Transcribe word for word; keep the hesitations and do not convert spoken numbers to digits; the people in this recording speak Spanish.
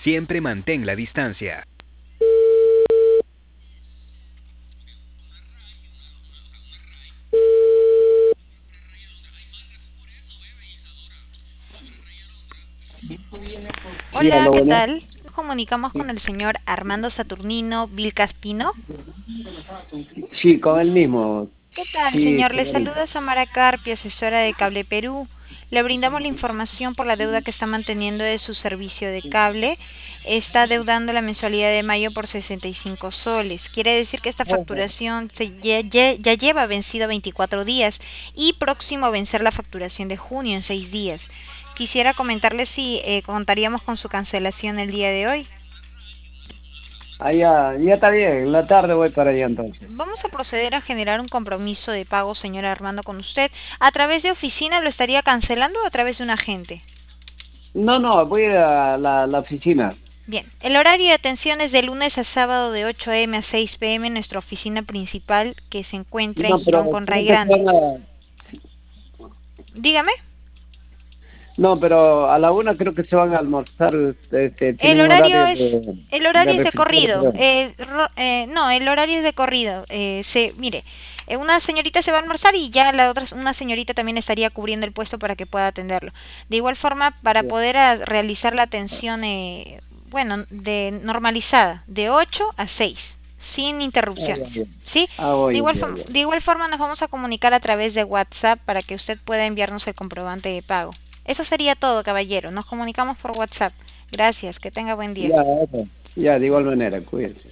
Siempre mantén la distancia. Sí, a Hola, lo ¿qué bueno. tal? Nos comunicamos con el señor Armando Saturnino Vilcaspino. Sí, con el mismo. ¿Qué tal, Sí, señor? Le señorita. saluda Samara Carpio, asesora de Cable Perú. Le brindamos la información por la deuda que está manteniendo de su servicio de cable. Está deudando la mensualidad de mayo por sesenta y cinco soles. Quiere decir que esta Ojo. facturación se ya, ya- ya lleva vencido veinticuatro días y próximo a vencer la facturación de junio en seis días. Quisiera comentarle si eh, contaríamos con su cancelación el día de hoy. Ah, ya, ya está bien. En la tarde voy para allá entonces. Vamos a proceder a generar un compromiso de pago, señor Armando, con usted. ¿A través de oficina lo estaría cancelando o a través de un agente? No, no, voy a ir a la, la oficina. Bien, el horario de atención es de lunes a sábado de ocho a m a seis p m en nuestra oficina principal que se encuentra en No, pero Girón con Ray creo que se Grande. van a... Dígame, No, pero a la una creo que se van a almorzar. Este, el tienen horario horario es de, el de horario es de refrigerio, corrido. creo. Eh, ro- eh, no, el horario es de corrido. Eh, se, mire, eh, una señorita se va a almorzar y ya la otra, una señorita también estaría cubriendo el puesto para que pueda atenderlo. De igual forma, para Ya. poder a- realizar la atención, eh, bueno, de normalizada, de ocho a seis, sin Ah, interrupciones, ya, ya. ¿sí? Ah, De voy, igual, ya, forma, ya. de igual forma nos vamos a comunicar a través de WhatsApp para que usted pueda enviarnos el comprobante de pago. Eso sería todo, caballero. Nos comunicamos por WhatsApp. Gracias, que tenga buen día. Ya, ok. Ya, de igual manera, cuídense.